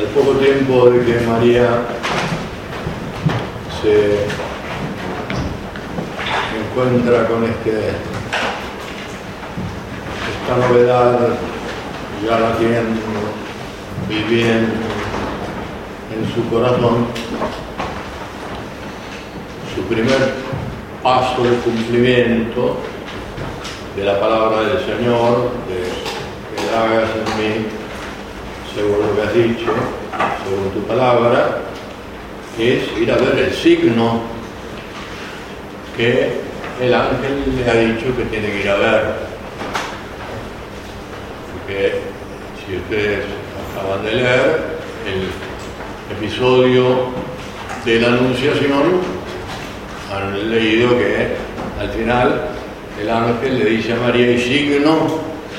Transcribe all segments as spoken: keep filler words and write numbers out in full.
al poco tiempo de que María se encuentra con este, esta novedad, ya la tienen viviendo en su corazón, su primer paso de cumplimiento de la palabra del Señor, de que hagas en mí según lo que has dicho, según tu palabra, es ir a ver el signo que el ángel le ha dicho que tiene que ir a ver. Porque si ustedes acaban de leer el episodio de la Anunciación, han leído que al final el ángel le dice a María: y signo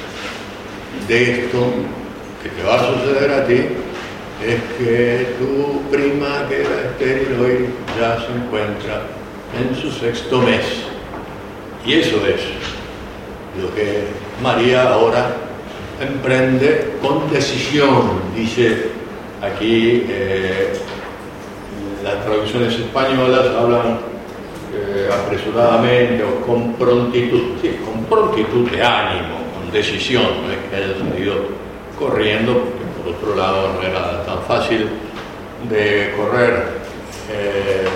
de esto que te va a suceder a ti es que tu prima, que era estéril, hoy ya se encuentra en su sexto mes. Y eso es lo que María ahora emprende con decisión. Dice aquí, eh, las traducciones españolas hablan eh, apresuradamente o con prontitud, sí, con prontitud de ánimo, con decisión, no es que haya salido corriendo, porque por otro lado no era tan fácil de correr eh,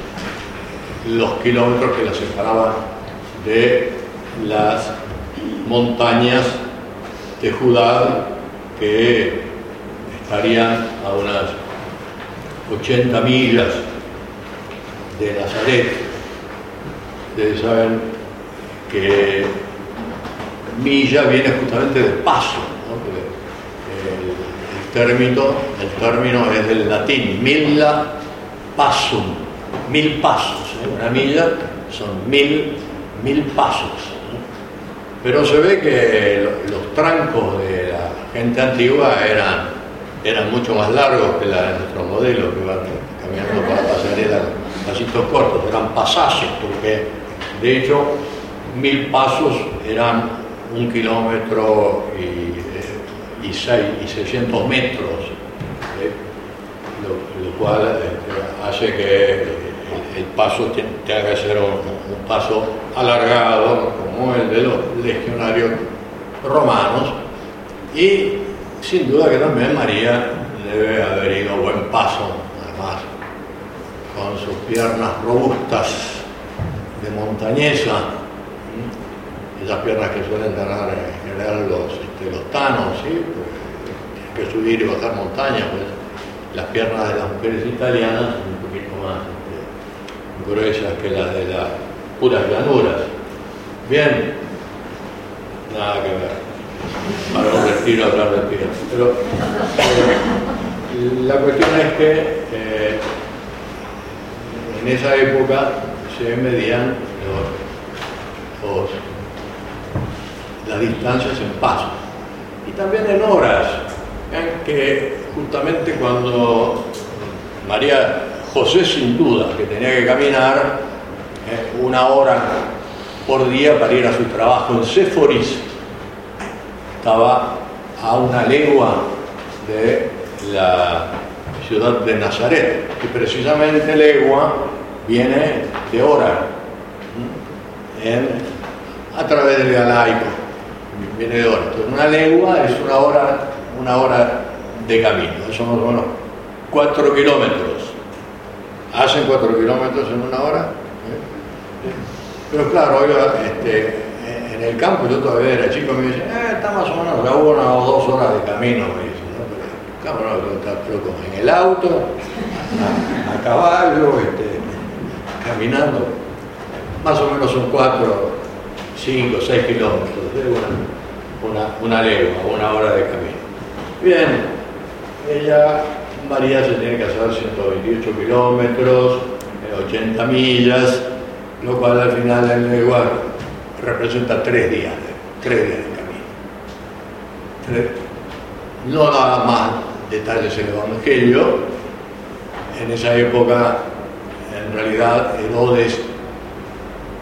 los kilómetros que la separaban de las montañas de Judá, que estarían a unas ochenta millas de Nazaret. Ustedes saben que milla viene justamente de paso, ¿no? Porque el, el, término, el término es del latín, milla passum, mil pasos. ¿eh? Una milla son mil, mil pasos. ¿no? Pero se ve que los trancos de la gente antigua eran, eran mucho más largos que la de nuestros modelos, que van caminando por la pasarela, pasitos cortos, eran pasazos, porque de hecho mil pasos eran un kilómetro y, y, seis, y seiscientos metros, ¿eh? lo, lo cual eh, hace que el, el paso tenga que ser un, un paso alargado, como el de los legionarios romanos, y sin duda que también María debe haber ido a buen paso, además con sus piernas robustas de montañesa, esas piernas que suelen tener en general los, este, los tanos, ¿sí? Pues, tienen que subir y bajar montañas, pues las piernas de las mujeres italianas son un poquito más este, gruesas que las de las puras llanuras. Bien, nada que ver. Para un retiro hablar de piernas. Pero eh, la cuestión es que eh, en esa época se medían los, los las distancias en pasos y también en horas, en que justamente cuando María José, sin duda que tenía que caminar eh, una hora por día para ir a su trabajo en Séforis, estaba a una legua de la ciudad de Nazaret, y precisamente legua viene de hora en, a través del galaico. Viene de hora. Entonces, una legua es una hora, una hora de camino. Eso más o menos cuatro kilómetros. ¿Hacen cuatro kilómetros en una hora? ¿Eh? Pero claro, oiga, este, en el campo yo todavía era chico, me dicen, eh, está más o menos a una o dos horas de camino, me dicen, ¿no? Pero, claro, no, pero como en el auto, a, a caballo, este, caminando, más o menos son cuatro, cinco, seis kilómetros, ¿eh? una, una, una legua, una hora de camino. Bien, ella, María, se tiene que hacer ciento veintiocho kilómetros, ochenta millas, lo cual al final en legua representa tres días, tres días de camino. Tres. No da más detalles el Evangelio. En esa época, en realidad, Herodes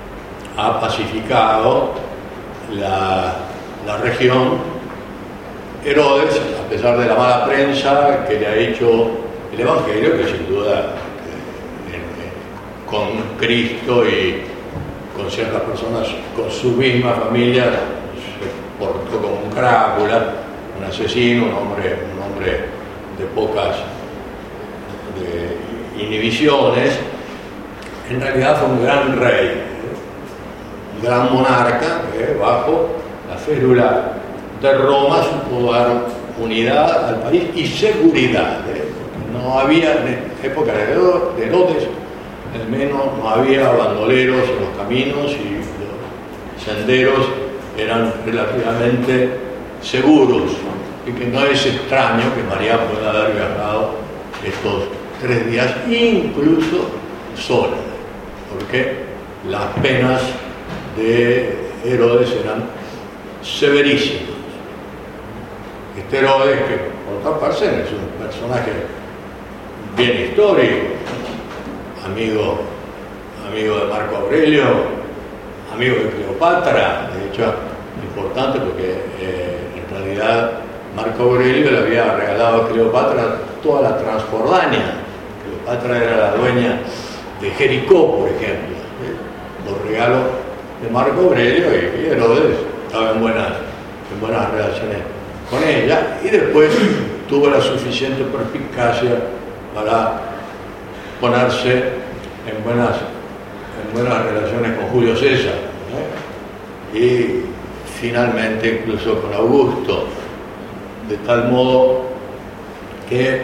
ha pacificado la, la región Herodes, a pesar de la mala prensa que le ha hecho el Evangelio, que sin duda eh, eh, con Cristo y con ciertas personas, con su misma familia, se portó como un crápula, un asesino, un hombre, un hombre de pocas de inhibiciones. En realidad fue un gran rey, ¿eh? Un gran monarca que bajo la férula de Roma supo dar unidad al país y seguridad, ¿eh? No había, en época de Herodes, al menos no había bandoleros en los caminos y los senderos eran relativamente seguros, y que no es extraño que María pueda haber viajado estos tres días, incluso sola, porque las penas de Herodes eran severísimas. Este Herodes, que por otra parte es un personaje bien histórico, amigo, amigo de Marco Aurelio, amigo de Cleopatra, de hecho importante porque eh, en realidad Marco Aurelio le había regalado a Cleopatra toda la Transjordania. Cleopatra era la dueña de Jericó, por ejemplo, ¿eh? Los regalos de Marco Aurelio, y Herodes estaba en buenas, en buenas relaciones con ella, y después tuvo la suficiente perspicacia para ponerse en buenas, en buenas relaciones con Julio César, ¿eh? Y finalmente incluso con Augusto, de tal modo que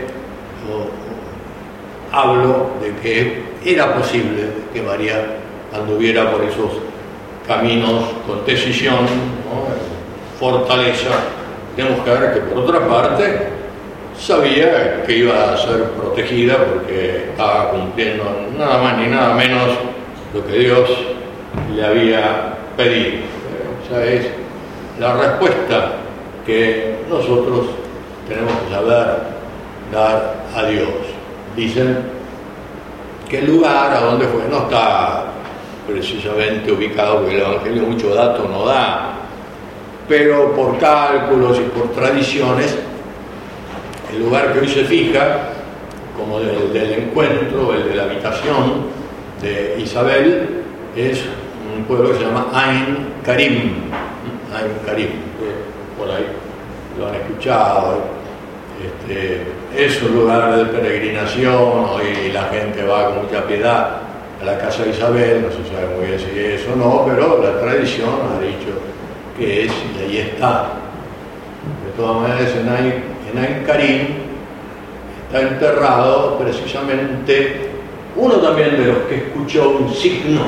oh, hablo de que era posible que María anduviera por esos caminos con decisión, ¿no? Fortaleza de mujer que por otra parte sabía que iba a ser protegida porque estaba cumpliendo nada más ni nada menos lo que Dios le había pedido. O sea, es la respuesta que nosotros tenemos que saber dar a Dios. Dicen que el lugar a donde fue no está precisamente ubicado, porque el Evangelio mucho dato no da, pero por cálculos y por tradiciones, el lugar que hoy se fija como del, del encuentro, el de la habitación de Isabel, es un pueblo que se llama Ain Karim. Ain Karim, por ahí lo han escuchado. Este, es un lugar de peregrinación, hoy la gente va con mucha piedad a la casa de Isabel, no se sabe muy bien si es o no, pero la tradición ha dicho que es, y ahí está. De todas maneras, en Ain, en Ain Karim está enterrado precisamente uno también de los que escuchó un signo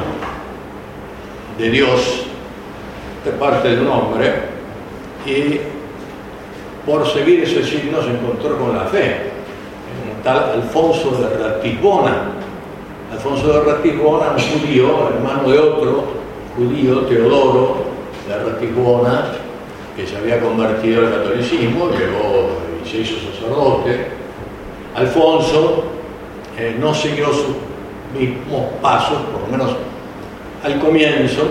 de Dios de parte de un hombre, y por seguir ese signo se encontró con la fe, un tal Alfonso de Ratisbona. Alfonso de Ratisbona, un judío, hermano de otro judío, Teodoro de Ratisbona, que se había convertido al catolicismo, llegó y se hizo sacerdote. Alfonso eh, no siguió sus mismos pasos, por lo menos al comienzo,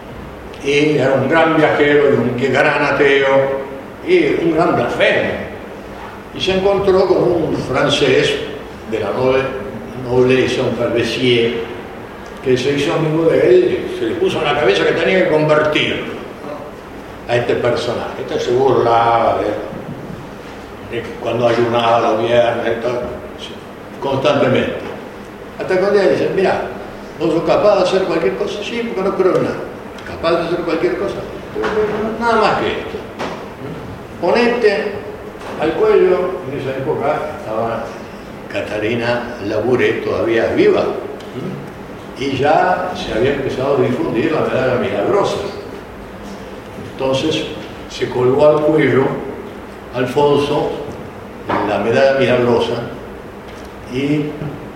y era un gran viajero y un gran ateo y un gran blasfemo, y se encontró con un francés de la noble, nobleza, un Calvesier, que se hizo amigo de él y se le puso en la cabeza que tenía que convertirlo, ¿no?, a este personaje. Este se burlaba de, de cuando ayunaba los viernes, todo, constantemente, hasta cuando ella dice: mira, ¿vos sos capaz de hacer cualquier cosa? Sí, porque no creo en nada. ¿Capaz de hacer cualquier cosa? Nada más que esto. Ponete al cuello. En esa época estaba Catalina Labouré todavía viva, y ya se había empezado a difundir la medalla milagrosa. Entonces se colgó al cuello Alfonso la medalla milagrosa, y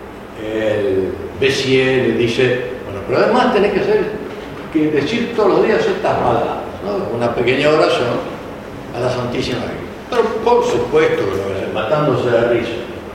el Bessier le dice: bueno, pero además tenés que hacer, que decir todos los días estas palabras, ¿no?, una pequeña oración a la Santísima Virgen. Pero por supuesto que lo ven, matándose de risa.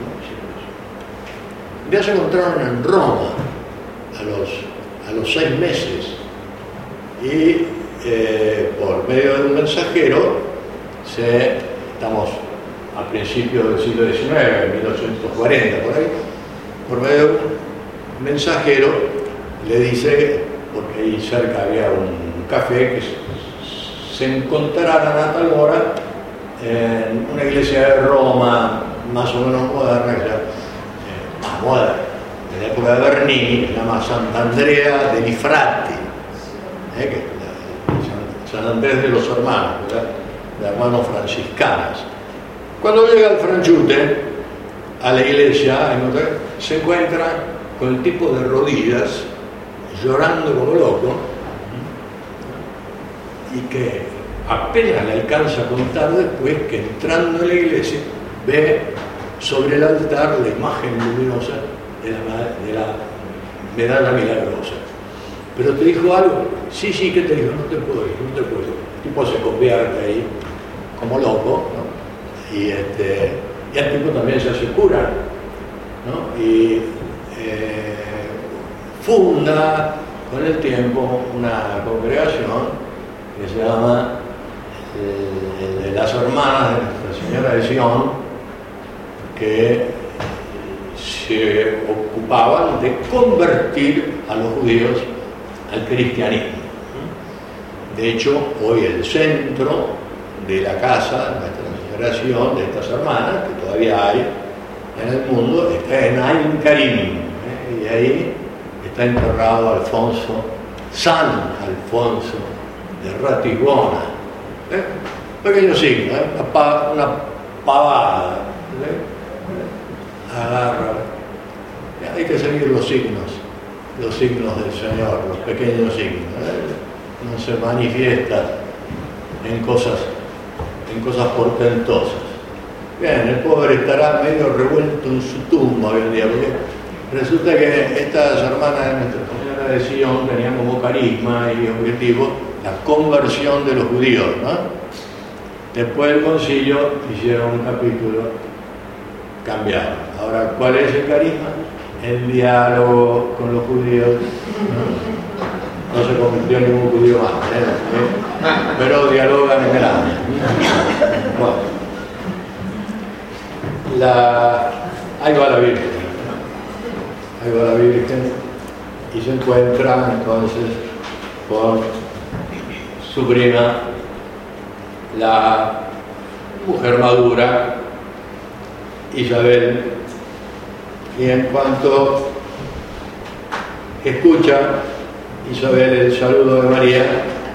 Ya se encontraron en Roma a los, a los seis meses, y eh, por medio de un mensajero se estamos a principios del siglo diecinueve, mil ochocientos cuarenta, por ahí, por medio de un mensajero, le dice, porque ahí cerca había un café, que se encontraran a tal hora en una iglesia de Roma, más o menos moderna, ya, eh, más moderna, de la época de Bernini, que se llama Sant'Andrea degli Frati, eh, que es San Andrés de los Hermanos, ¿verdad? De hermanos franciscanos. Cuando llega el franchute a la iglesia, se encuentra con el tipo de rodillas, llorando como loco, y que apenas le alcanza a contar después que entrando en la iglesia ve sobre el altar la imagen luminosa de la, de la medalla milagrosa. ¿Pero te dijo algo? Sí, sí, ¿qué te dijo? No te puedo ir, no te puedo ir. El tipo se convierte ahí como loco, ¿no? Y, este, y el tipo también se hace cura, ¿no? Y eh, funda con el tiempo una congregación que se llama eh, de las Hermanas de Nuestra Señora de Sion, que se ocupaban de convertir a los judíos al cristianismo. De hecho, hoy el centro de la casa de Nuestra Señora de Sion, de estas hermanas, que todavía hay en el mundo, está en Ain Karim, ¿eh? Y ahí está enterrado Alfonso, San Alfonso de Ratisbona, ¿eh? Pequeño signo, ¿eh? una, una pavada, ¿eh? Agarra, hay que seguir los signos, los signos del Señor, los pequeños signos, ¿eh? No se manifiesta en cosas, en cosas portentosas. Bien, el pobre estará medio revuelto en su tumba hoy en día, porque resulta que estas hermanas de Nuestra Señora de Sion tenían como carisma y objetivo la conversión de los judíos, ¿no? Después del concilio hicieron un capítulo, cambiaron. Ahora, ¿cuál es el carisma? El diálogo con los judíos, ¿no? No se convirtió en ningún judío más, ¿eh? Pero dialogan en el año. Bueno, la... ahí va la Virgen, ahí va la Virgen y se encuentra entonces con su prima, la mujer madura, Isabel, y en cuanto escucha Isabel el saludo de María,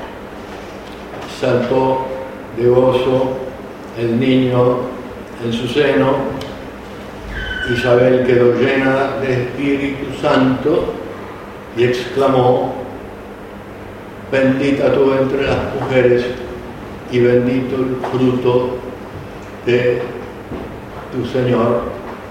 saltó de gozo el niño en su seno. Isabel quedó llena de Espíritu Santo y exclamó: bendita tú entre las mujeres y bendito el fruto de tu Señor.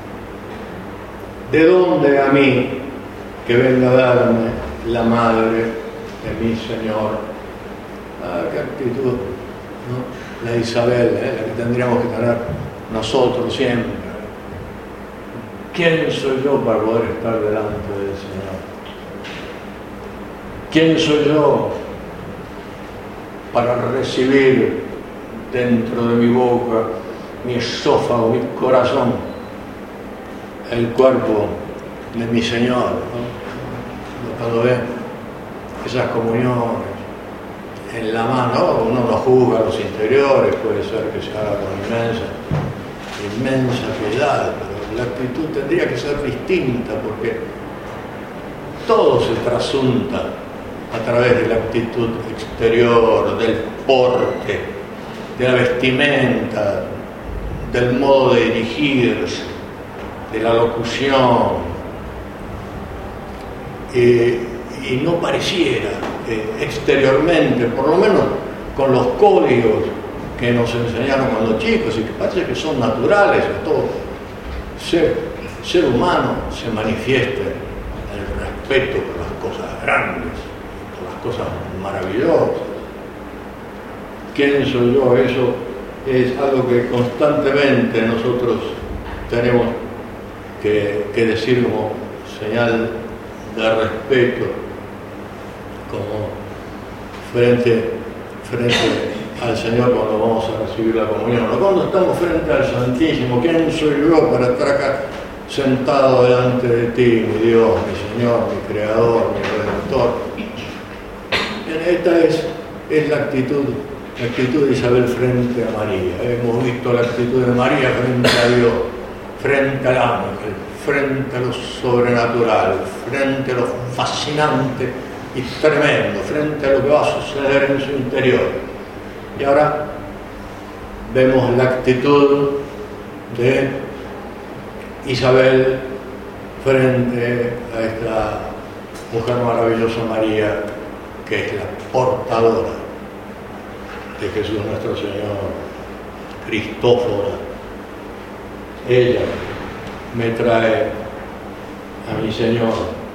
¿De dónde a mí que venga a darme la madre de mi Señor? Ah, qué actitud, ¿no? La Isabel, ¿eh? La que tendríamos que tener nosotros siempre. ¿Quién soy yo para poder estar delante del Señor? ¿Quién soy yo para recibir dentro de mi boca, mi esófago, mi corazón, el cuerpo de mi Señor, ¿no? Cuando ven esas comuniones en la mano, uno no juzga los interiores, puede ser que se haga con inmensa, inmensa piedad, pero la actitud tendría que ser distinta, porque todo se trasunta a través de la actitud exterior, del porte, de la vestimenta, del modo de dirigirse, de la locución. Eh, y no pareciera que exteriormente, por lo menos con los códigos que nos enseñaron cuando chicos y que parece que son naturales a todo ser, ser humano, se manifieste el respeto por las cosas grandes, por las cosas maravillosas. ¿Quién soy yo? Eso es algo que constantemente nosotros tenemos que, que decir como señal de respeto, como frente, frente al Señor cuando vamos a recibir la comunión, o cuando estamos frente al Santísimo. ¿Quién soy yo para estar acá sentado delante de ti, mi Dios, mi Señor, mi Creador, mi Redentor? Esta es, es la actitud, la actitud de Isabel frente a María. Hemos visto la actitud de María frente a Dios, frente al ángel, frente a lo sobrenatural, frente a lo fascinante y tremendo, frente a lo que va a suceder en su interior. Y ahora vemos la actitud de Isabel frente a esta mujer maravillosa María, que es la portadora de Jesús nuestro Señor, Cristófora. Ella me trae a mi Señor.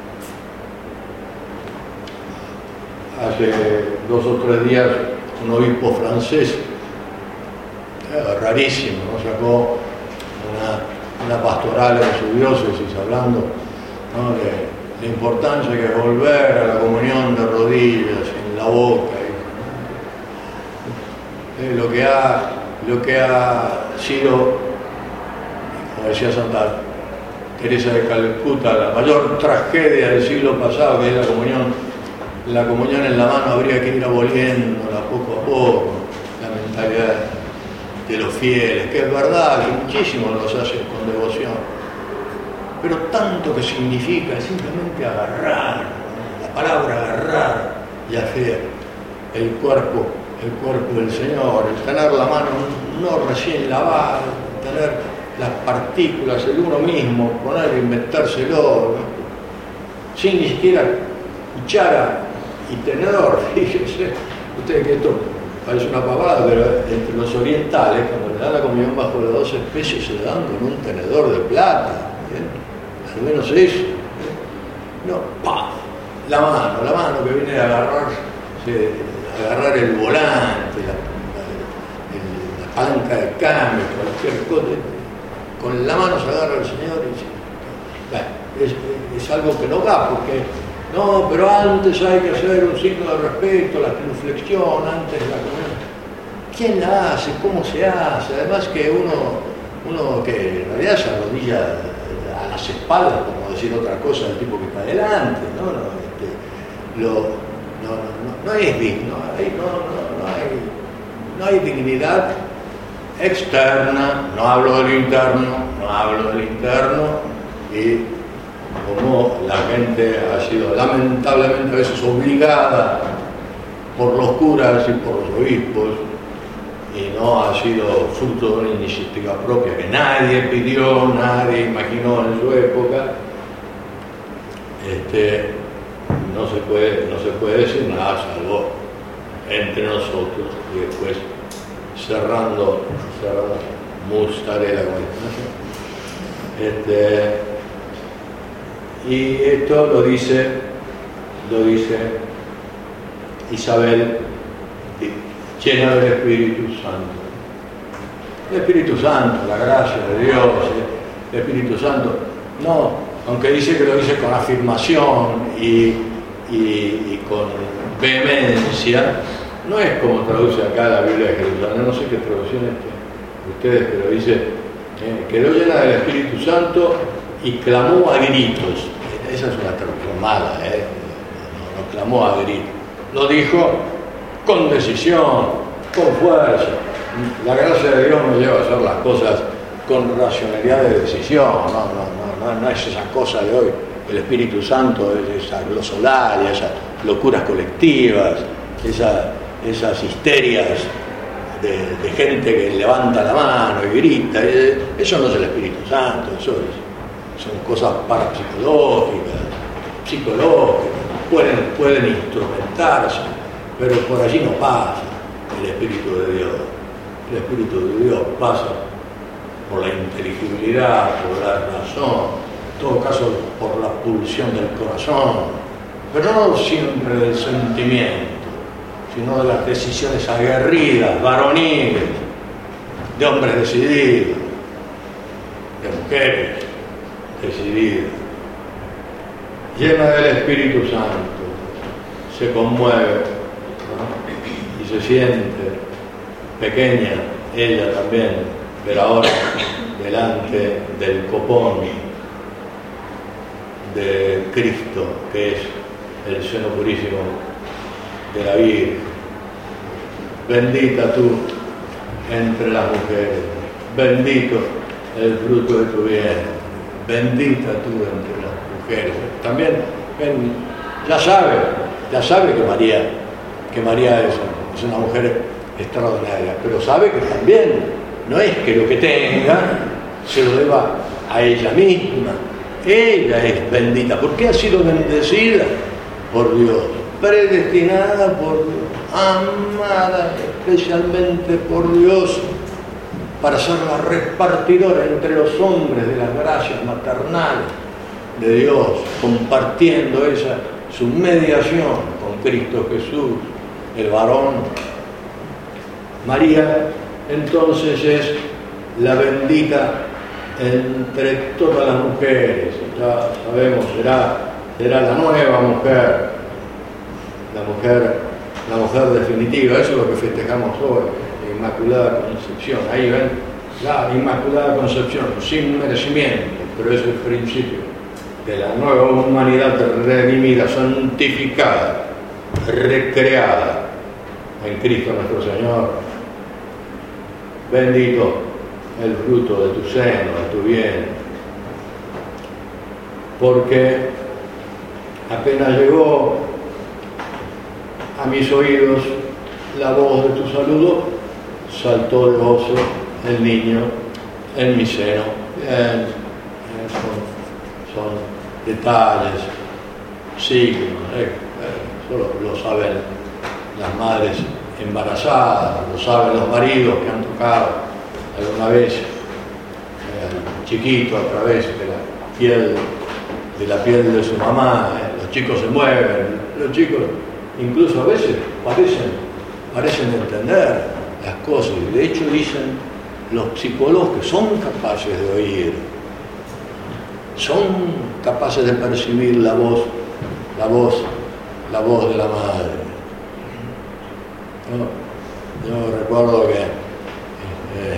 Hace dos o tres días un obispo francés, eh, rarísimo, ¿no? Sacó una, una pastoral en su diócesis hablando, ¿no?, de la importancia que es volver a la comunión de rodillas, en la boca. Y, eh, lo, que ha, lo que ha sido, como decía Santa Teresa de Calcuta, la mayor tragedia del siglo pasado, que es la comunión. La comunión en la mano habría que ir aboliéndola poco a poco, la mentalidad de los fieles, que es verdad que muchísimos los hacen con devoción, pero tanto que significa simplemente agarrar, la palabra agarrar, ya sea el cuerpo, el cuerpo del Señor, el tener la mano no recién lavada, tener las partículas, el uno mismo, poner, inventárselo, ¿no?, sin ni siquiera cuchara y tenedor. Fíjense ustedes que esto parece una pavada, pero entre los orientales, cuando le dan la comunión bajo las doce especies, se le dan con un tenedor de plata, ¿eh? Al menos eso, ¿eh? No, ¡pah!, la mano, la mano que viene a agarrar, a agarrar el volante, la, la, la palanca de cambio, cualquier cosa, con la mano se agarra el Señor y dice, bueno, es, es algo que no va, porque no, pero antes hay que hacer un signo de respeto, la genuflexión, antes la comunión. ¿Quién la hace? ¿Cómo se hace? Además que uno, uno que en realidad se arrodilla a las espaldas, como decir otra cosa del tipo que está adelante, ¿no? No, este, lo, no, no, no, no es digno, no, no, no, hay, no hay dignidad externa, no hablo del interno, no hablo del interno, y como la gente ha sido lamentablemente a veces obligada por los curas y por los obispos, y no ha sido fruto de una iniciativa propia que nadie pidió, nadie imaginó en su época, este, no se puede, no se puede decir nada salvo entre nosotros, y después cerrando, cerrando Mustarela, este, y esto lo dice, lo dice Isabel, llena del Espíritu Santo. El Espíritu Santo, la gracia de Dios, el Espíritu Santo, no, aunque dice que lo dice con afirmación y, y, y con vehemencia, no es como traduce acá la Biblia de Jerusalén, no sé qué traducción es ustedes, pero dice, eh, quedó llena del Espíritu Santo y clamó a gritos. Esa es una traducción mala, ¿eh? No, no clamó a gritos. Lo dijo con decisión, con fuerza. La gracia de Dios nos lleva a hacer las cosas con racionalidad de decisión. No, no, no, no, no es esa cosa de hoy. El Espíritu Santo es esa glosolaria, esas locuras colectivas, esa, esas histerias de, de gente que levanta la mano y grita. Eso no es el Espíritu Santo, eso es. Son cosas parapsicológicas, psicológicas, pueden, pueden instrumentarse, pero por allí no pasa el Espíritu de Dios. El Espíritu de Dios pasa por la inteligibilidad, por la razón, en todo caso por la pulsión del corazón, pero no siempre del sentimiento, sino de las decisiones aguerridas, varoniles, de hombres decididos, de mujeres decididas, llena del Espíritu Santo, se conmueve, ¿no?, y se siente pequeña, ella también, pero ahora delante del copón de Cristo, que es el seno purísimo de la Virgen. Bendita tú entre las mujeres, bendito el fruto de tu vientre, bendita tú entre las mujeres. También ven, ya sabe, ya sabe que María, que María es, es una mujer extraordinaria, pero sabe que también no es que lo que tenga se lo deba a ella misma. Ella es bendita, porque ha sido bendecida por Dios, predestinada por Dios, amada especialmente por Dios, para ser la repartidora entre los hombres de las gracias maternales de Dios, compartiendo esa su mediación con Cristo Jesús, el varón. María entonces es la bendita entre todas las mujeres, ya sabemos, será, será la nueva mujer, la mujer, la mujer definitiva. Eso es lo que festejamos hoy, la Inmaculada Concepción. Ahí ven, la Inmaculada Concepción, sin merecimiento, pero es el principio de la nueva humanidad redimida, santificada, recreada en Cristo nuestro Señor. Bendito el fruto de tu seno, de tu vientre, porque apenas llegó a mis oídos la voz de tu saludo, saltó de gozo el niño en mi seno. Bien, son, son detalles, signos, eh, eh, solo lo saben las madres embarazadas, lo saben los maridos que han tocado alguna vez eh, chiquito a través de la piel de la piel de su mamá. Eh, los chicos se mueven, los chicos incluso a veces parecen, parecen entender las cosas, y de hecho dicen los psicólogos que son capaces de oír, son capaces de percibir la voz, la voz, la voz de la madre. Yo, yo recuerdo que eh,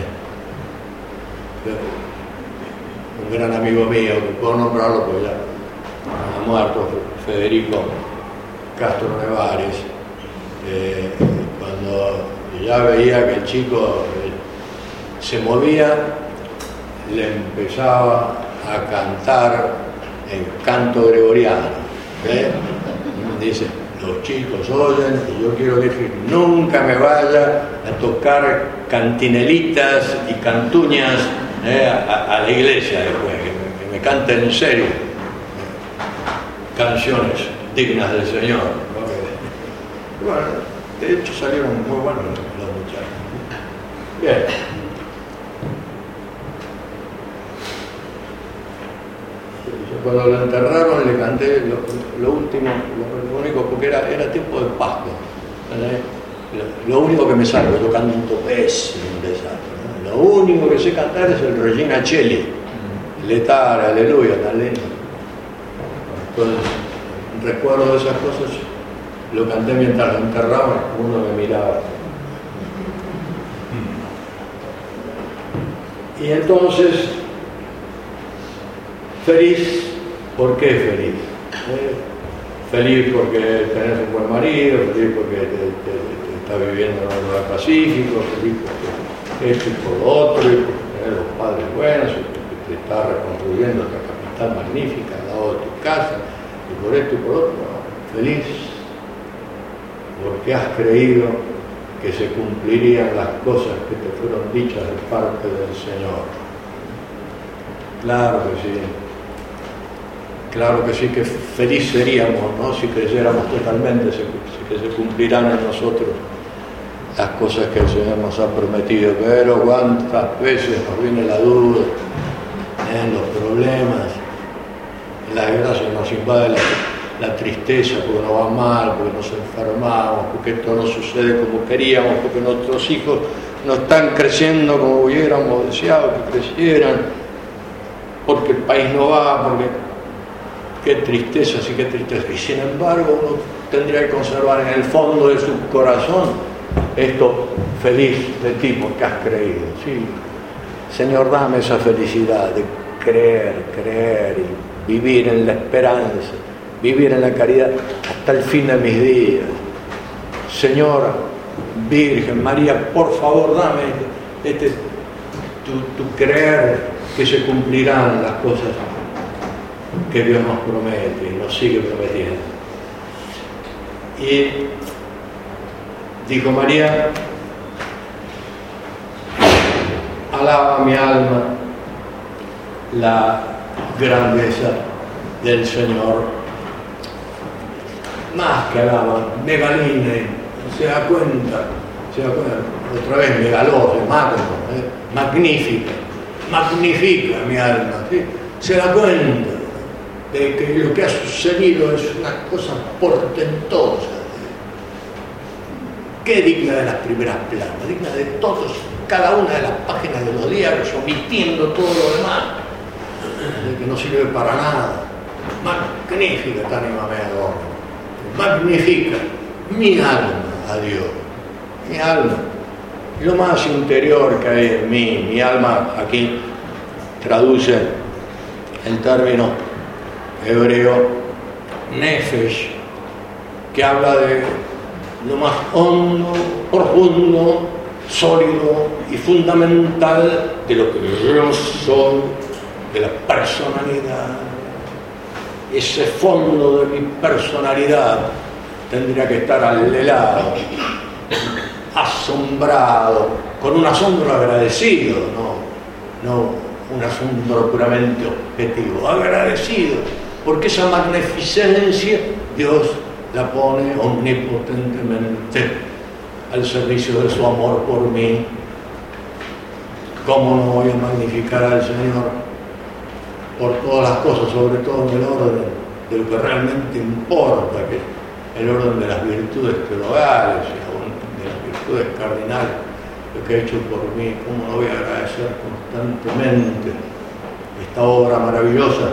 un gran amigo mío, que puedo nombrarlo porque ya ha muerto, Federico Castro Nevares, eh, cuando ya veía que el chico eh, se movía, le empezaba a cantar en canto gregoriano. ¿eh? Dice, los chicos oyen y yo quiero decir, nunca me vaya a tocar cantinelitas y cantuñas eh, a, a la iglesia después, que me, que me canten en serio canciones dignas del Señor. ¿no? Bueno, de hecho salieron muy buenos los muchachos. Bien. Cuando lo enterraron le canté lo, lo último, lo, lo único, porque era, era tiempo de Pascua. ¿eh? Lo, lo único que me salgo, yo canto pésimo un desastre. ¿no? Lo único que sé cantar es el Regina Coeli, Letare, Aleluya, tan lindo. Entonces, recuerdo de esas cosas, lo canté mientras lo enterraban, uno me miraba. Y entonces, feliz. ¿Por qué feliz? ¿Eh? Feliz porque tenés un buen marido, feliz porque te, te, te está viviendo en un lugar pacífico, feliz porque esto y por lo otro, y porque tenés los padres buenos, y porque te está reconstruyendo esta capital magnífica al lado de tu casa, y por esto y por otro. Feliz porque has creído que se cumplirían las cosas que te fueron dichas de parte del Señor. Claro que sí. Claro que sí, que feliz seríamos, ¿no? Si creyéramos totalmente que se cumplirán en nosotros las cosas que el Señor nos ha prometido. Pero cuántas veces nos viene la duda, en los problemas, en las desgracias nos invade la, la tristeza porque nos va mal, porque nos enfermamos, porque esto no sucede como queríamos, porque nuestros hijos no están creciendo como hubiéramos deseado que crecieran, porque el país no va, porque... Qué tristeza, sí, qué tristeza. Y sin embargo uno tendría que conservar en el fondo de su corazón esto feliz de ti porque has creído. Sí, Señor, dame esa felicidad de creer, creer y vivir en la esperanza, vivir en la caridad hasta el fin de mis días. Señora, Virgen María, por favor, dame este, tu, tu creer que se cumplirán las cosas que Dios nos promete y nos sigue prometiendo. Y dijo María: alaba mi alma la grandeza del Señor. Más que alaba, megaline, se da cuenta, se da cuenta, otra vez megalose, magno, eh, magnífica, magnifica mi alma, ¿sí? Se da cuenta de que lo que ha sucedido es una cosa portentosa, que digna de las primeras planas, digna de todos, cada una de las páginas de los diarios, omitiendo todo lo demás, de que no sirve para nada. Magnífica esta anima me adora, magnifica mi alma a Dios, mi alma, lo más interior que hay en mí. Mi alma aquí traduce el término hebreo nefesh, que habla de lo más hondo, profundo, sólido y fundamental de lo que yo soy, de la personalidad. Ese fondo de mi personalidad tendría que estar al lado, asombrado, con un asombro agradecido, no, no un asombro puramente objetivo, agradecido, porque esa magnificencia Dios la pone omnipotentemente al servicio de su amor por mí. ¿Cómo no voy a magnificar al Señor por todas las cosas, sobre todo en el orden de lo que realmente importa, que es el orden de las virtudes teologales, de las virtudes cardinales, lo que ha hecho por mí? ¿Cómo no voy a agradecer constantemente esta obra maravillosa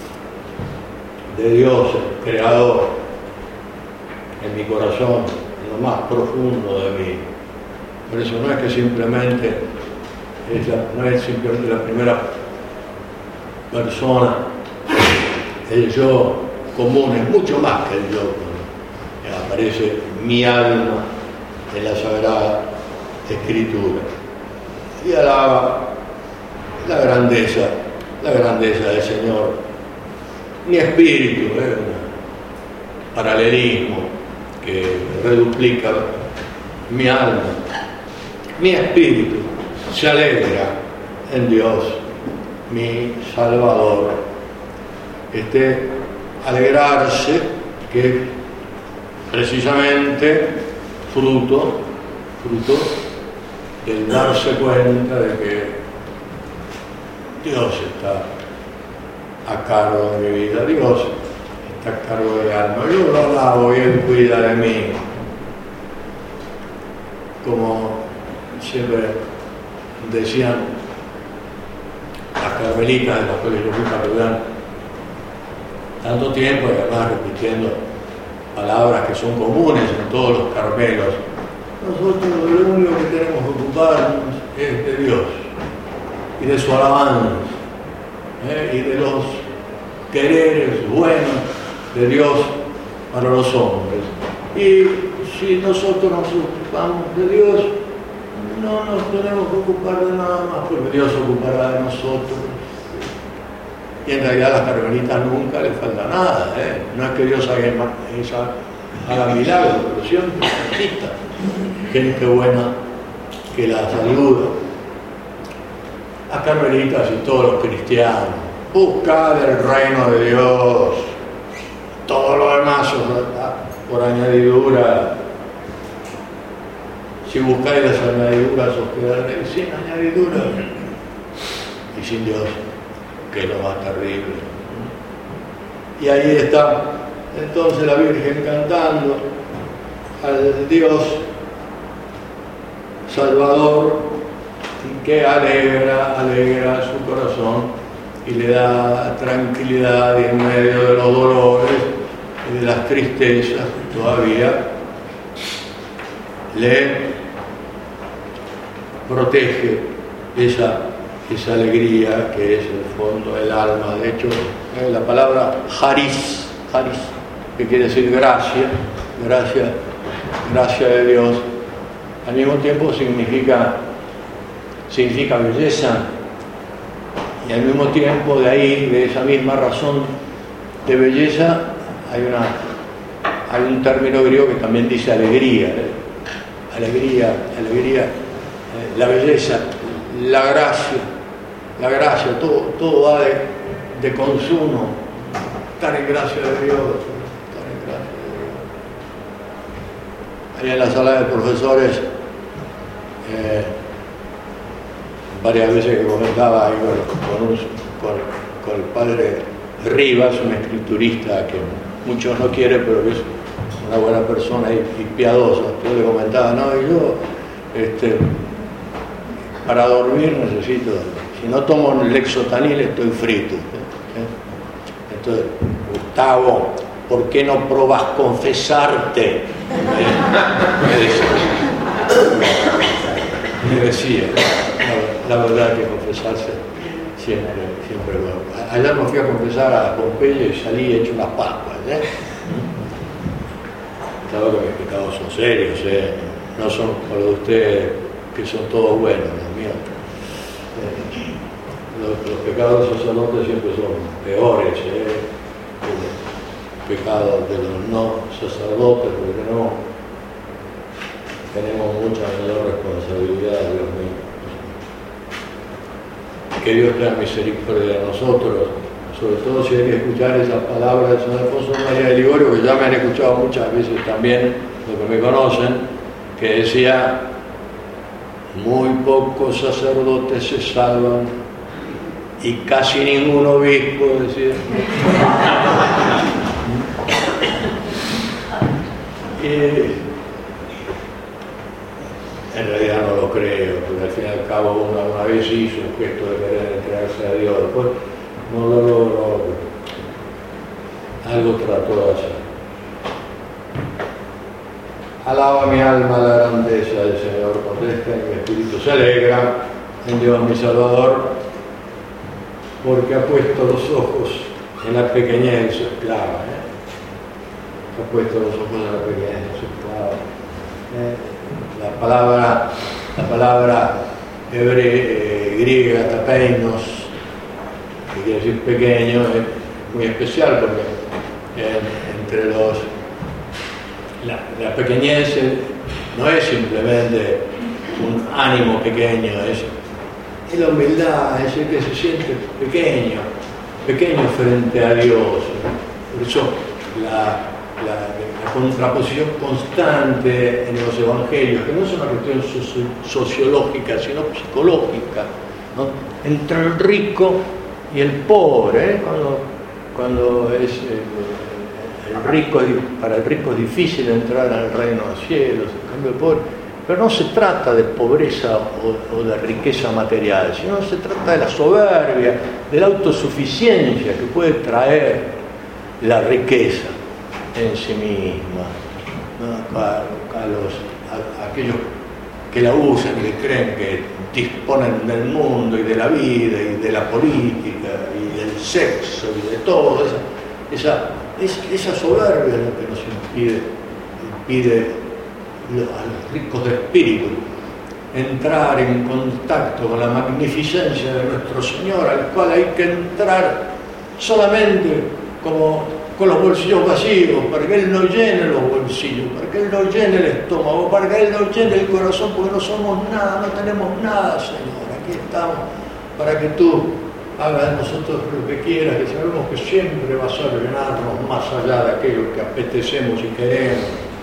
de Dios, el Creador, en mi corazón, en lo más profundo de mí? Por eso no es que simplemente es la, no es simplemente la primera persona, el yo común, es mucho más que el yo común. Aparece mi alma en la Sagrada Escritura y alaba la grandeza, la grandeza del Señor. Mi espíritu, ¿eh? Un paralelismo que reduplica mi alma. Mi espíritu se alegra en Dios, mi Salvador. Este alegrarse, que es precisamente fruto, fruto del darse cuenta de que Dios está a cargo de mi vida, Dios está a cargo de mi alma. Yo lo alabo y Él cuida de mí. Como siempre decían las carmelitas de las cuales yo fui capellán tanto tiempo, y además repitiendo palabras que son comunes en todos los carmelos: nosotros lo único que tenemos que ocuparnos es de Dios y de su alabanza, ¿eh? y de los quereres buenos de Dios para los hombres. Y si nosotros nos ocupamos de Dios, no nos tenemos que ocupar de nada más, porque Dios se ocupará de nosotros. Y en realidad a las carmelitas nunca les falta nada, ¿eh? No es que Dios haga, haga milagros, pero siempre necesita gente buena que las ayuda. Las carmelitas y todos los cristianos, buscad el reino de Dios, todo lo demás por añadidura. Si buscáis las añadiduras os quedaréis sin añadidura y sin Dios, que es lo más terrible. Y ahí está entonces la Virgen cantando al Dios Salvador, que alegra, alegra su corazón y le da tranquilidad en medio de los dolores y de las tristezas. Todavía le protege esa, esa alegría que es el fondo del alma. De hecho, eh, la palabra haris, haris, que quiere decir gracia, gracia, gracia de Dios, al mismo tiempo significa, significa belleza, y al mismo tiempo de ahí, de esa misma razón de belleza, hay, una, hay un término griego que también dice alegría, ¿eh? alegría, alegría, eh, la belleza, la gracia, la gracia, todo, todo va de, de consumo, estar en gracia de Dios, estar en gracia de Dios. Ahí en la sala de profesores, eh, varias veces que comentaba ahí con, con, un, con, con el padre Rivas, un escriturista que muchos no quieren, pero que es una buena persona y, y piadosa. Yo le comentaba, no, y yo este, para dormir necesito, si no tomo el lexotanil estoy frito. ¿eh? Entonces, Gustavo, ¿por qué no probas confesarte? ¿Eh? Me decía, me decía la, la verdad que confesarse siempre, siempre bueno. Ayer me fui a confesar a Pompeya y salí hecho unas pascuas, ¿eh? Claro que mis pecados son serios, ¿eh? No son como los de ustedes, que son todos buenos, los míos. Eh, los, los pecados de los sacerdotes siempre son peores, ¿eh? Que los pecados de los no sacerdotes, porque no tenemos mucha menor responsabilidad, Dios mío. Que Dios tenga misericordia de nosotros, sobre todo si hay que escuchar esas palabras de San Alfonso María de Ligorio, que ya me han escuchado muchas veces también, los que me conocen, que decía, muy pocos sacerdotes se salvan y casi ningún obispo, decía. Y en realidad no lo creo, porque al fin y al cabo uno una vez hizo un gesto de querer entregarse a Dios, después no lo logró, algo trató de hacer. Alaba mi alma la grandeza del Señor, contesta y mi espíritu se alegra en Dios mi Salvador, porque ha puesto los ojos en la pequeñez de su esclava. ¿eh? Ha puesto los ojos en la pequeñez de su esclava. ¿eh? La palabra, la palabra hebrea, eh, griega, tapeinos, que quiere decir pequeño, es muy especial porque eh, entre los la, la pequeñez no es simplemente un ánimo pequeño, es, es la humildad, es el que se siente pequeño, pequeño frente a Dios. Por eso la La, la contraposición constante en los evangelios, que no es una cuestión soci sociológica, sino psicológica, ¿no? Entre el rico y el pobre, ¿eh? cuando, cuando es el, el rico, para el rico es difícil entrar al reino de los cielos, en cambio el pobre, pero no se trata de pobreza o, o de riqueza material, sino se trata de la soberbia, de la autosuficiencia que puede traer la riqueza en sí misma, ¿no? a, a, los, a, a aquellos que la usan y que creen que disponen del mundo y de la vida y de la política y del sexo y de todo, esa, esa, esa soberbia es lo que nos impide, impide a los ricos de espíritu entrar en contacto con la magnificencia de nuestro Señor, al cual hay que entrar solamente como con los bolsillos vacíos, para que Él no llene los bolsillos, para que Él no llene el estómago, para que Él no llene el corazón, porque no somos nada, no tenemos nada, Señor. Aquí estamos para que tú hagas de nosotros lo que quieras, que sabemos que siempre vas a llenarnos más allá de aquello que apetecemos y queremos.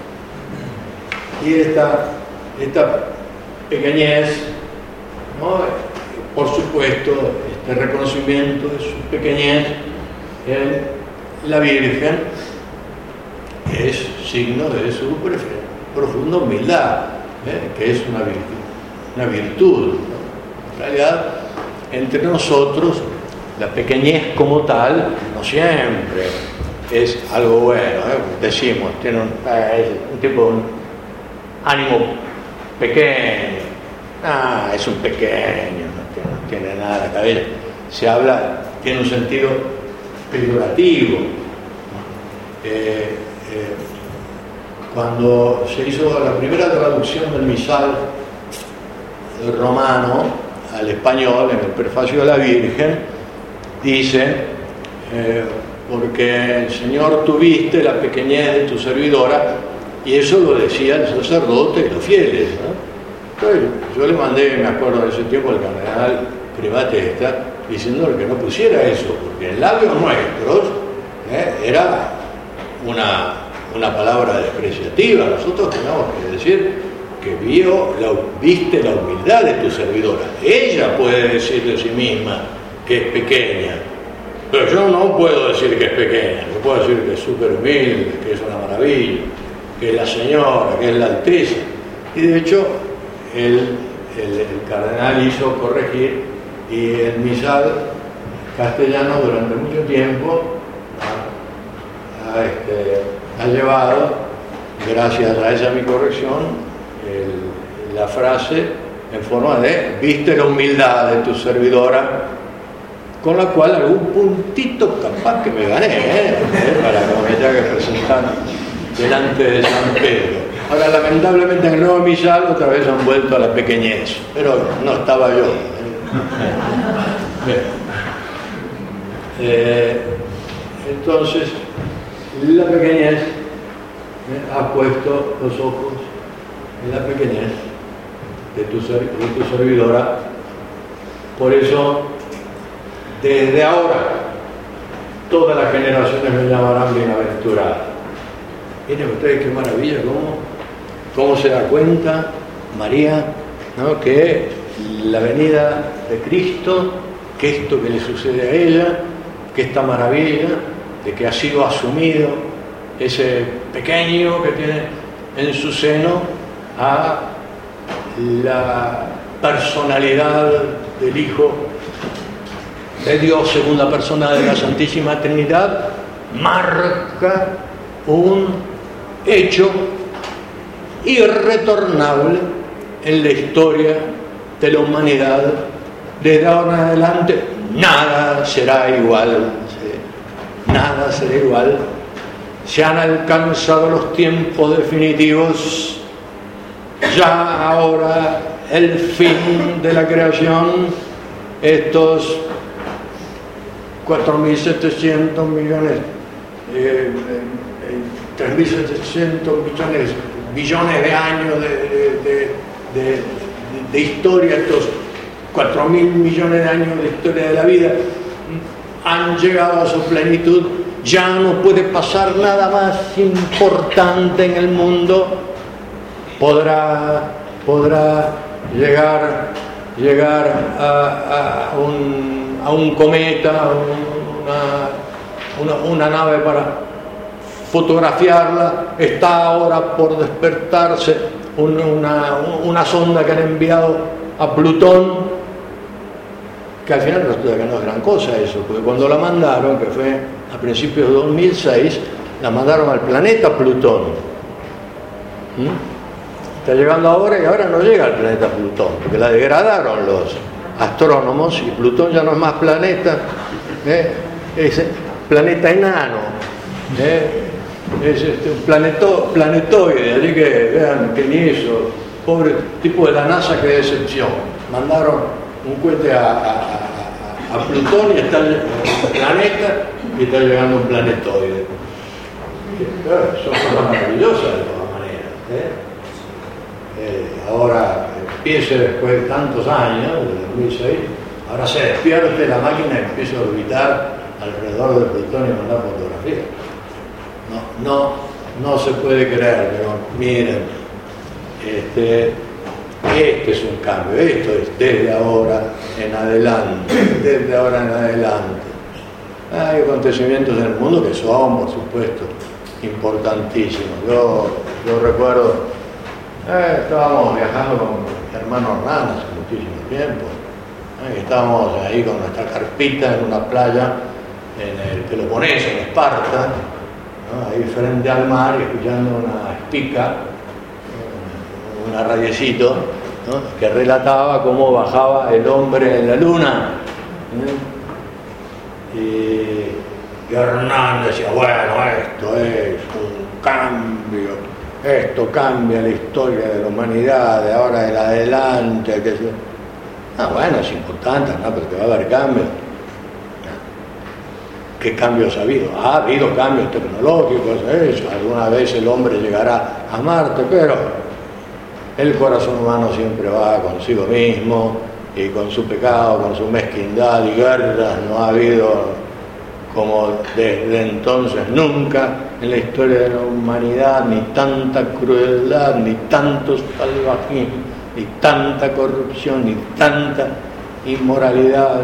Y esta, esta pequeñez, ¿no? Por supuesto, este reconocimiento de su pequeñez, ¿eh? La Virgen es signo de su profunda humildad, ¿eh? que es una virtud, una virtud, ¿no? En realidad, entre nosotros, la pequeñez como tal, no siempre es algo bueno, ¿eh? Decimos, tiene un, eh, un tipo de ánimo pequeño. Ah, es un pequeño, no tiene, no tiene nada en la cabeza. Se habla, tiene un sentido peyorativo. Eh, eh, cuando se hizo la primera traducción del misal romano al español, en el prefacio de la Virgen, dice, eh, porque el Señor tuviste la pequeñez de tu servidora, y eso lo decía el sacerdote y los fieles, ¿no? Entonces, yo le mandé, me acuerdo de ese tiempo, al cardenal Privatesta, diciéndole que no pusiera eso, porque en labios nuestros eh, era una, una palabra despreciativa. Nosotros tenemos que decir que vio la, viste la humildad de tu servidora. Ella puede decir de sí misma que es pequeña, pero yo no puedo decir que es pequeña. Yo puedo decir que es súper humilde, que es una maravilla, que es la señora, que es la alteza. Y de hecho el, el, el cardenal hizo corregir, y el misal castellano durante mucho tiempo ha, ha, este, ha llevado, gracias a esa mi corrección, el, la frase en forma de viste la humildad de tu servidora, con la cual algún puntito capaz que me gané, ¿eh? para que me tenga que presentar delante de San Pedro. Ahora, lamentablemente, en el nuevo misal otra vez han vuelto a la pequeñez, pero no estaba yo. Bien. Eh, entonces, la pequeñez eh, ha puesto los ojos en la pequeñez de tu, ser, de tu servidora. Por eso, desde ahora, todas las generaciones me llamarán bienaventurado. Miren ustedes qué maravilla, cómo, cómo se da cuenta María, ¿no?, que la venida de Cristo, que esto que le sucede a ella, que esta maravilla de que ha sido asumido ese pequeño que tiene en su seno a la personalidad del Hijo de Dios, segunda persona de la Santísima Trinidad, marca un hecho irretornable en la historia de la humanidad. Desde ahora en adelante nada será igual, nada será igual. Se han alcanzado los tiempos definitivos, ya ahora el fin de la creación, estos cuatro mil setecientos millones, eh, eh, tres mil setecientos millones, billones de años de, de, de, de, de historia, estos cuatro mil millones de años de historia de la vida han llegado a su plenitud. Ya no puede pasar nada más importante en el mundo. Podrá, podrá llegar, llegar a, a, un, a un cometa, una, una, una nave para fotografiarla. Está ahora por despertarse una, una, una sonda que han enviado a Plutón, que al final resulta que no es gran cosa eso, porque cuando la mandaron, que fue a principios de dos mil seis, la mandaron al planeta Plutón. ¿Mm? Está llegando ahora y ahora no llega al planeta Plutón, porque la degradaron los astrónomos y Plutón ya no es más planeta, ¿eh? Es planeta enano, ¿eh? Es este, un planeto, planetoide, así que vean que ni eso, pobre tipo de la NASA, qué decepción. Mandaron un cohete a, a, a, a Plutón y está el planeta y está llegando un planetoide. Claro, son cosas maravillosas de todas maneras, ¿eh? Eh, ahora empiece después de tantos años, desde dos mil seis, ahora se despierte la máquina y empieza a orbitar alrededor de Plutón y mandar fotografías. No, no, no se puede creer, pero miren, este, este es un cambio, esto es desde ahora en adelante, desde ahora en adelante. Hay acontecimientos en el mundo que son, por supuesto, importantísimos. Yo, yo recuerdo, eh, estábamos viajando con mi hermano Hernán hace muchísimo tiempo, eh, estábamos ahí con nuestra carpita en una playa en el Peloponeso, en Esparta, ¿no?, ahí frente al mar, y escuchando una espica, una radiecito, ¿no?, que relataba cómo bajaba el hombre en la luna. ¿eh? Y, y Hernán decía, bueno, esto es un cambio, esto cambia la historia de la humanidad, de ahora en adelante. Que se... Ah, bueno, es importante, ¿no?, porque va a haber cambios. ¿Qué cambios ha habido? Ha habido cambios tecnológicos, eso. Alguna vez el hombre llegará a Marte, pero el corazón humano siempre va consigo mismo y con su pecado, con su mezquindad y guerras. No ha habido, como desde entonces nunca en la historia de la humanidad, ni tanta crueldad, ni tanto salvajismo, ni tanta corrupción, ni tanta inmoralidad.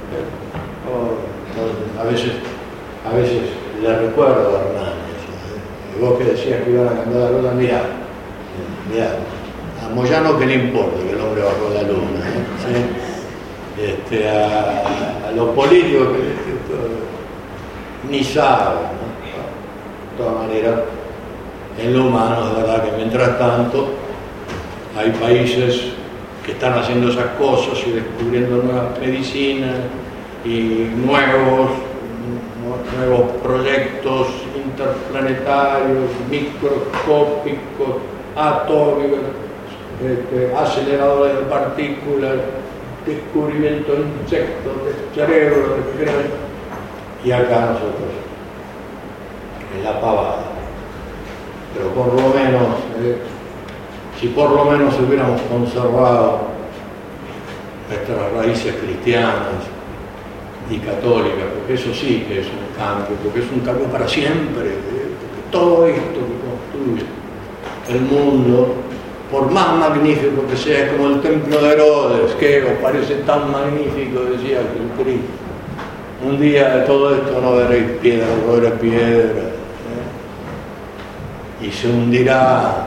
A veces, a veces le recuerdo a Hernán, vos que decías que iban a cambiar la luna, mira, mira, a Moyano que le importa que el hombre bajó la luna, ¿eh? ¿Sí? Este, a, a los políticos que, que, que ni saben, ¿no? De todas maneras, en lo humano es verdad que mientras tanto hay países que están haciendo esas cosas y descubriendo nuevas medicinas y nuevos, nuevos proyectos interplanetarios, microscópicos, atómicos, este, aceleradores de partículas, descubrimiento de insectos, de cerebros, de cráneos, y acá nosotros, en la pavada. Pero por lo menos, eh, si por lo menos hubiéramos conservado nuestras raíces cristianas y católica, porque eso sí que es un cambio, porque es un cambio para siempre, porque todo esto que construye el mundo, por más magnífico que sea, como el templo de Herodes, que os parece tan magnífico, decía Jesucristo, un día de todo esto no veréis piedra sobre piedra, ¿eh? Y se hundirá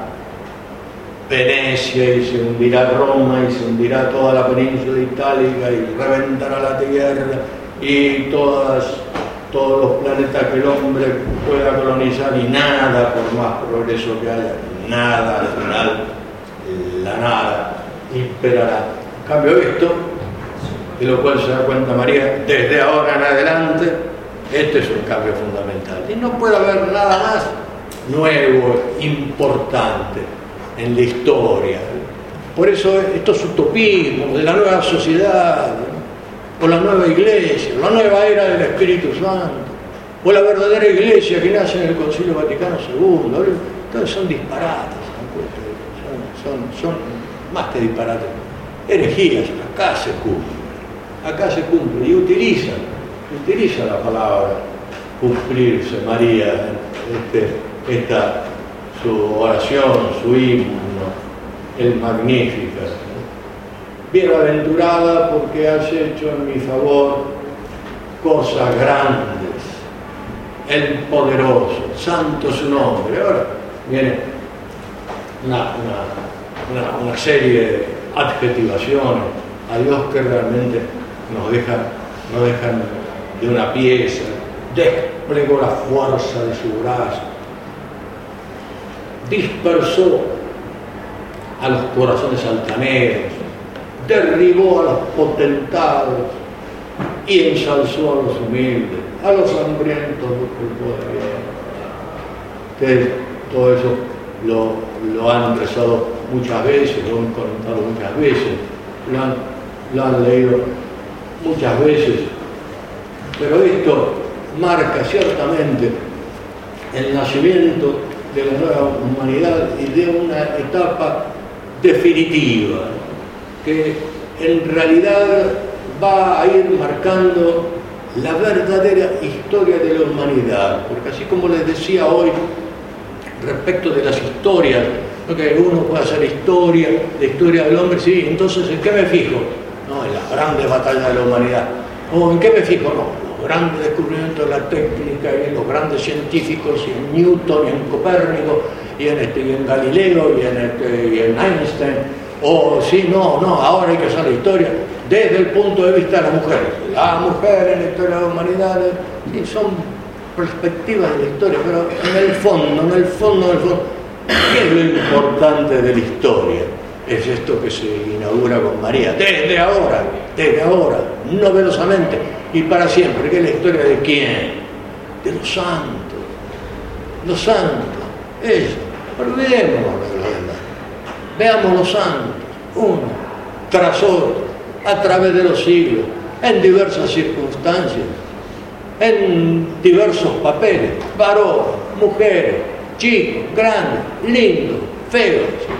Venecia, y se hundirá Roma, y se hundirá toda la península itálica, y reventará la tierra, y todas, todos los planetas que el hombre pueda colonizar, y nada, por más progreso que haya, nada, al final, la nada imperará. En cambio esto, de lo cual se da cuenta María, desde ahora en adelante, este es un cambio fundamental. Y no puede haber nada más nuevo, importante en la historia. Por eso estos utopismos de la nueva sociedad, o la nueva iglesia, la nueva era del Espíritu Santo, o la verdadera iglesia que nace en el Concilio Vaticano segundo, todos son disparates, son, son, son más que disparates, herejías. Acá se cumple, acá se cumple, y utiliza, utiliza la palabra cumplirse, María, este, esta, su oración, su himno, el Magnificat. Bienaventurada porque has hecho en mi favor cosas grandes, el poderoso, santo su nombre. Ahora viene una, una, una, una serie de adjetivaciones a Dios que realmente nos dejan, nos dejan de una pieza. Desplegó la fuerza de su brazo, dispersó a los corazones altaneros, derribó a los potentados y ensalzó a los humildes, a los hambrientos los culpó de bien. Ustedes todo eso lo, lo han rezado muchas veces, lo han contado muchas veces, lo han, lo han leído muchas veces, pero esto marca ciertamente el nacimiento de la nueva humanidad y de una etapa definitiva, que en realidad va a ir marcando la verdadera historia de la humanidad, porque así como les decía hoy respecto de las historias, ¿no?, que uno puede hacer historia, la historia del hombre, sí, entonces ¿en qué me fijo? No, en las grandes batallas de la humanidad. ¿O en qué me fijo? No, los grandes descubrimientos de la técnica y en los grandes científicos, y en Newton, y en Copérnico, y en, este, y en Galileo, y en, este, y en Einstein. O sí, no, no, ahora hay que hacer la historia desde el punto de vista de la mujer. La mujer en la historia de la humanidad, sí, son perspectivas de la historia, pero en el fondo, en el fondo, en el fondo, ¿Qué es lo importante de la historia? Es esto que se inaugura con María, desde ahora, desde ahora, novedosamente y para siempre. ¿Qué es la historia de quién? De los santos, los santos, ellos. Olvidémonos de los demás. Veamos los santos, uno tras otro, a través de los siglos, en diversas circunstancias, en diversos papeles, varones, mujeres, chicos, grandes, lindos, feos,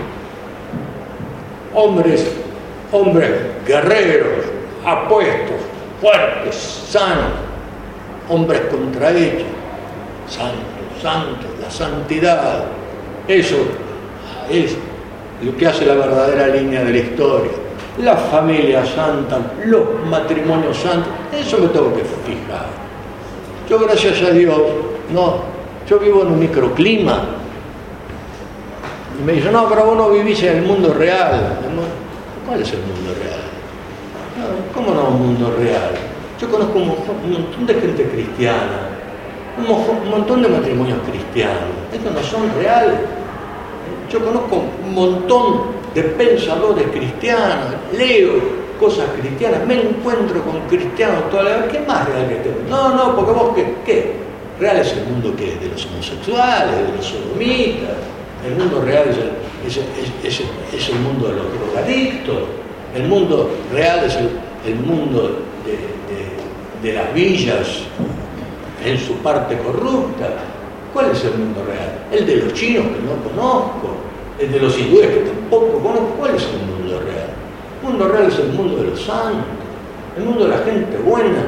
hombres, hombres guerreros, apuestos, fuertes, sanos, hombres contrahechos, santos, santos, la santidad. Eso es lo que hace la verdadera línea de la historia. La familia santa, los matrimonios santos, eso me tengo que fijar. Yo, gracias a Dios, no, yo vivo en un microclima. Y me dicen, no, pero vos no vivís en el mundo real. ¿Cuál es el mundo real? ¿Cómo no un mundo real? Yo conozco un montón de gente cristiana, un montón de matrimonios cristianos. Estos no son reales. Yo conozco un montón de pensadores cristianos, leo cosas cristianas, me encuentro con cristianos toda la vez. ¿Qué más real que este? No, no, porque vos, ¿qué? ¿Qué? ¿Real es el mundo que de los homosexuales, de los sodomitas? El mundo real es el, es, es, es, es el mundo de los drogadictos. El mundo real es el, el mundo de, de, de las villas en su parte corrupta. ¿Cuál es el mundo real? El de los chinos, que no conozco, el de los hindúes, que tampoco conozco. ¿Cuál es el mundo real? El mundo real es el mundo de los santos, el mundo de la gente buena,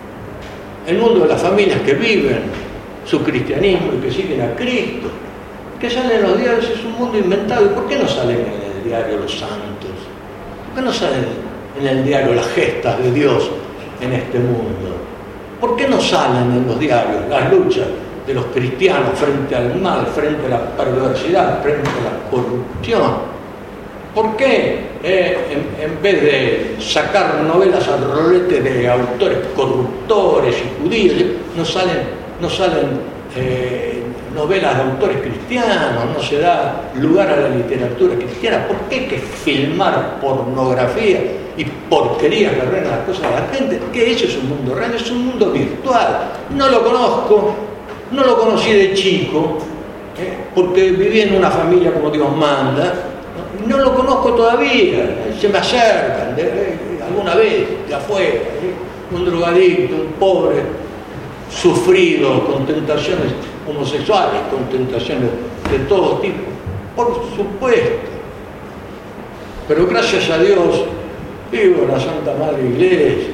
el mundo de las familias que viven su cristianismo y que siguen a Cristo. Que salen en los diarios, es un mundo inventado. ¿Y por qué no salen en el diario los santos? ¿Por qué no salen en el diario las gestas de Dios en este mundo? ¿Por qué no salen en los diarios las luchas de los cristianos frente al mal, frente a la perversidad, frente a la corrupción? ¿Por qué eh, en, en vez de sacar novelas al rolete de autores corruptores y judíos, no salen, no salen eh, novelas de autores cristianos, no se da lugar a la literatura cristiana? ¿Por qué hay que filmar pornografía y porquerías que arruinan las cosas de la gente? Que eso es un mundo real, es un mundo virtual. No lo conozco. No lo conocí de chico, ¿eh? porque viví en una familia como Dios manda. No, no lo conozco todavía. ¿eh? Se me acercan de, de, alguna vez de afuera. ¿eh? Un drogadicto, un pobre, sufrido, con tentaciones homosexuales, con tentaciones de todo tipo. Por supuesto. Pero gracias a Dios vivo en la Santa Madre Iglesia.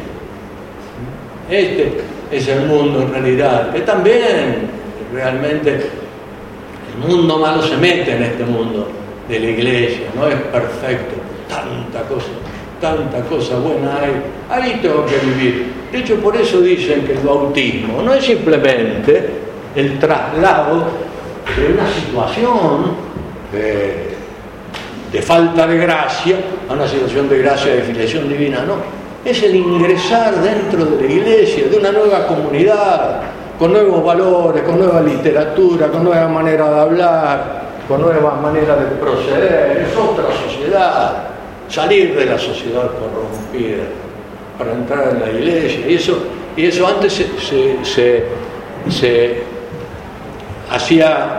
Este es el mundo en realidad, que también realmente el mundo malo se mete en este mundo de la iglesia, no es perfecto, tanta cosa, tanta cosa buena hay, ahí tengo que vivir. De hecho, por eso dicen que el bautismo no es simplemente el traslado de una situación de, de falta de gracia a una situación de gracia, de filiación divina, no. Es el ingresar dentro de la iglesia, de una nueva comunidad, con nuevos valores, con nueva literatura, con nueva manera de hablar, con nuevas maneras de proceder. Es otra sociedad. Salir de la sociedad corrompida para entrar en la iglesia. Y eso, y eso antes se, se, se, se hacía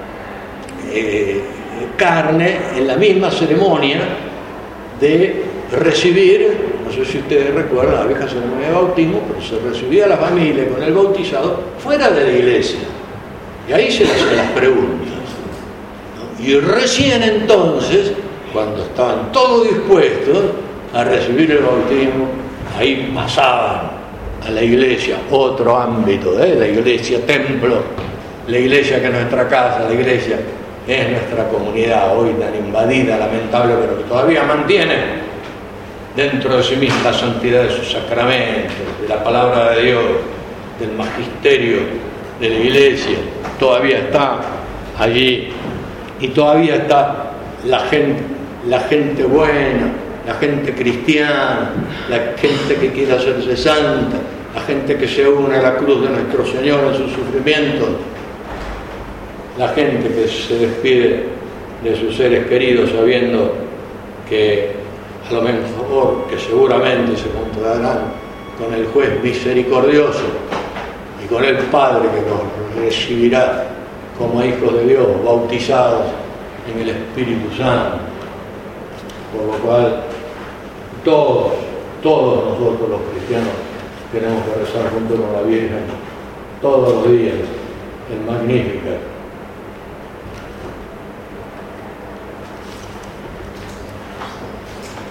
eh, carne en la misma ceremonia de recibir. No sé si ustedes recuerdan la vieja ceremonia de bautismo, pero se recibía a la familia con el bautizado fuera de la iglesia. Y ahí se le hacían las preguntas. ¿no? Y recién entonces, cuando estaban todos dispuestos a recibir el bautismo, ahí pasaban a la iglesia, otro ámbito, ¿eh? La iglesia templo, la iglesia que es nuestra casa, la iglesia es nuestra comunidad, hoy tan invadida, lamentable, pero que todavía mantiene dentro de sí misma la santidad de sus sacramentos, de la palabra de Dios, del magisterio de la iglesia. Todavía está allí y todavía está la gente, la gente buena, la gente cristiana, la gente que quiere hacerse santa, la gente que se une a la cruz de nuestro Señor en sus sufrimientos, la gente que se despide de sus seres queridos sabiendo que a lo mejor, que seguramente se encontrarán con el juez misericordioso y con el Padre que nos recibirá como hijos de Dios, bautizados en el Espíritu Santo. Por lo cual, todos, todos nosotros los cristianos tenemos que rezar junto con la Virgen todos los días el Magnificat.